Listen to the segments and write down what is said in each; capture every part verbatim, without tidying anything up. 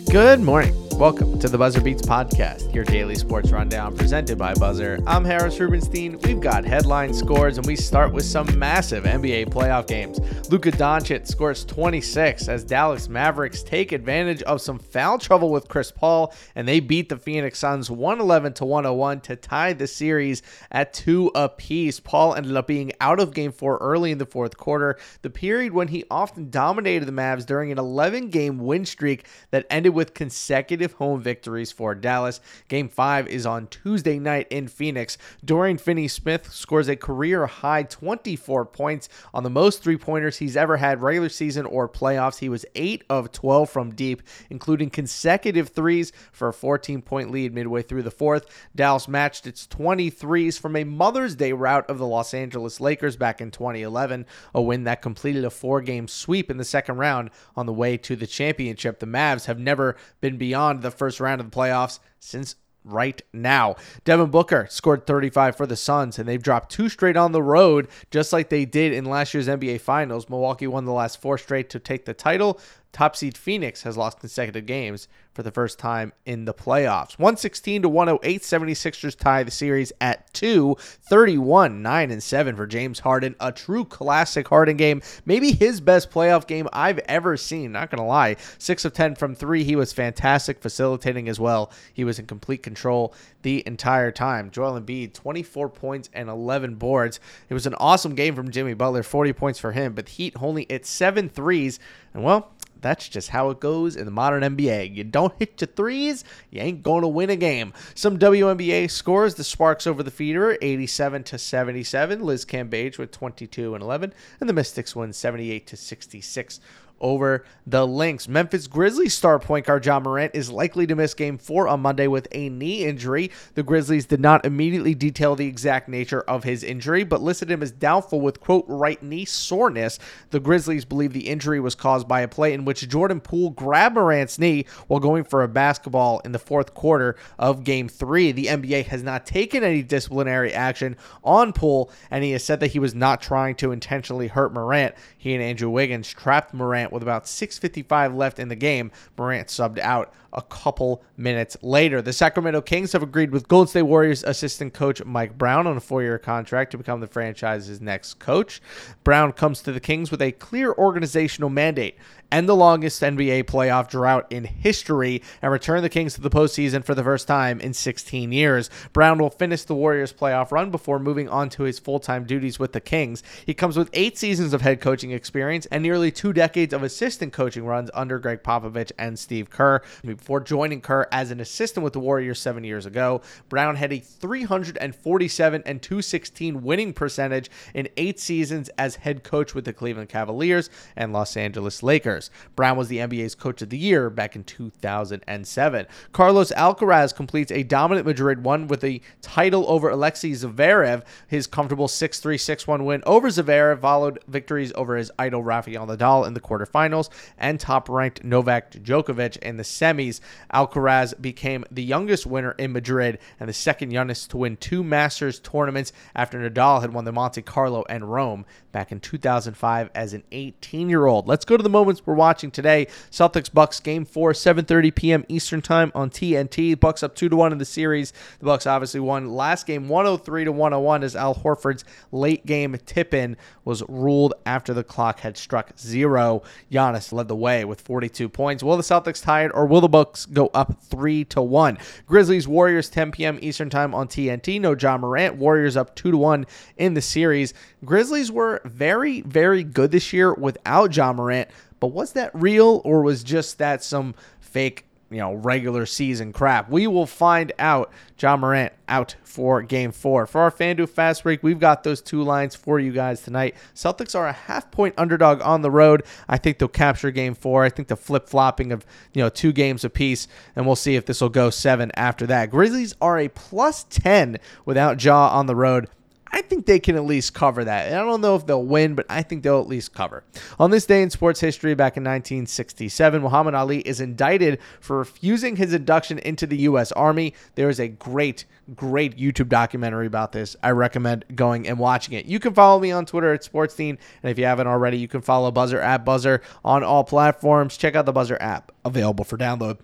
Good morning. Welcome to the Buzzer Beats podcast, your daily sports rundown presented by Buzzer. I'm Harris Rubenstein. We've got headline scores, and we start with some massive N B A playoff games. Luka Doncic scores twenty-six as Dallas Mavericks take advantage of some foul trouble with Chris Paul, and they beat the Phoenix Suns one eleven to one oh one to tie the series at two apiece. Paul ended up being out of game four early in the fourth quarter, the period when he often dominated the Mavs during an eleven-game win streak that ended with consecutive home victories for Dallas. Game five is on Tuesday night in Phoenix. Dorian Finney-Smith scores a career-high twenty-four points on the most three-pointers he's ever had regular season or playoffs. He was eight of twelve from deep, including consecutive threes for a fourteen-point lead midway through the fourth. Dallas matched its twenty-threes from a Mother's Day rout of the Los Angeles Lakers back in twenty eleven, a win that completed a four-game sweep in the second round on the way to the championship. The Mavs have never been beyond the first round of the playoffs since right now. Devin Booker scored thirty-five for the Suns, and they've dropped two straight on the road, just like they did in last year's N B A Finals. Milwaukee won the last four straight to take the title. Top seed Phoenix has lost consecutive games for the first time in the playoffs. one sixteen to one oh eight, seventy-sixers tie the series at two. thirty-one, nine, and seven for James Harden. A true classic Harden game. Maybe his best playoff game I've ever seen. Not going to lie. six of ten from three. He was fantastic, facilitating as well. He was in complete control the entire time. Joel Embiid, twenty-four points and eleven boards. It was an awesome game from Jimmy Butler. forty points for him, but Heat only at seven threes. And well, that's just how it goes in the modern N B A. You don't hit your threes, you ain't going to win a game. Some W N B A scores: the Sparks over the Fever, eighty-seven to seventy-seven. Liz Cambage with twenty-two and eleven, and the Mystics win seventy-eight to sixty-six over the Lynx. Memphis Grizzlies star point guard Ja Morant is likely to miss game four on Monday with a knee injury. The Grizzlies did not immediately detail the exact nature of his injury, but listed him as doubtful with, quote, right knee soreness. The Grizzlies believe the injury was caused by a play in which Jordan Poole grabbed Morant's knee while going for a basketball in the fourth quarter of game three. The N B A has not taken any disciplinary action on Poole, and he has said that he was not trying to intentionally hurt Morant. He and Andrew Wiggins trapped Morant with about six fifty-five left in the game. Morant subbed out a couple minutes later. The Sacramento Kings have agreed with Golden State Warriors assistant coach Mike Brown on a four-year contract to become the franchise's next coach. Brown comes to the Kings with a clear organizational mandate and the longest N B A playoff drought in history, and return the Kings to the postseason for the first time in sixteen years. Brown will finish the Warriors' playoff run before moving on to his full-time duties with the Kings. He comes with eight seasons of head coaching experience and nearly two decades of assistant coaching runs under Greg Popovich and Steve Kerr. Before joining Kerr as an assistant with the Warriors seven years ago, Brown had a three forty-seven and two sixteen winning percentage in eight seasons as head coach with the Cleveland Cavaliers and Los Angeles Lakers. Brown was the N B A's coach of the year back in two thousand seven. Carlos Alcaraz completes a dominant Madrid one with a title over Alexei Zverev. His comfortable six three, six one win over Zverev followed victories over his idol Rafael Nadal in the quarterfinals and top-ranked Novak Djokovic in the semis. Alcaraz became the youngest winner in Madrid and the second youngest to win two Masters tournaments after Nadal had won the Monte Carlo and Rome back in two thousand five as an eighteen-year-old. Let's go to the moments we're watching today. Celtics Bucks game four, seven thirty p.m. Eastern time on T N T. Bucks up two to one in the series. The Bucks obviously won last game one oh three to one oh one as Al Horford's late game tip-in was ruled after the clock had struck zero. Giannis led the way with forty-two points. Will the Celtics tie it, or will the Bucks go up three to one? Grizzlies Warriors ten p.m. Eastern time on T N T. No Ja Morant. Warriors up two to one in the series. Grizzlies were very, very good this year without Ja Morant. But was that real, or was just that some fake, you know, regular season crap? We will find out. Ja Morant out for game four. For our FanDuel Fast Break, we've got those two lines for you guys tonight. Celtics are a half-point underdog on the road. I think they'll capture game four. I think the flip-flopping of, you know, two games apiece, and we'll see if this will go seven after that. Grizzlies are a plus ten without Ja on the road. I think they can at least cover that. And I don't know if they'll win, but I think they'll at least cover. On this day in sports history, back in nineteen sixty-seven, Muhammad Ali is indicted for refusing his induction into the U S Army. There is a great, great YouTube documentary about this. I recommend going and watching it. You can follow me on Twitter at SportsDean, and if you haven't already, you can follow Buzzer at Buzzer on all platforms. Check out the Buzzer app, available for download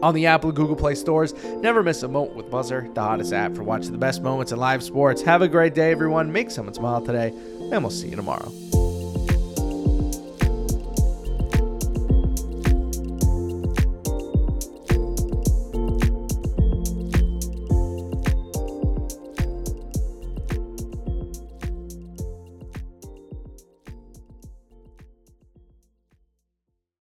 on the Apple and Google Play stores. Never miss a moment with Buzzer, the hottest app for watching the best moments in live sports. Have a great day, everyone. Make someone smile today, and we'll see you tomorrow.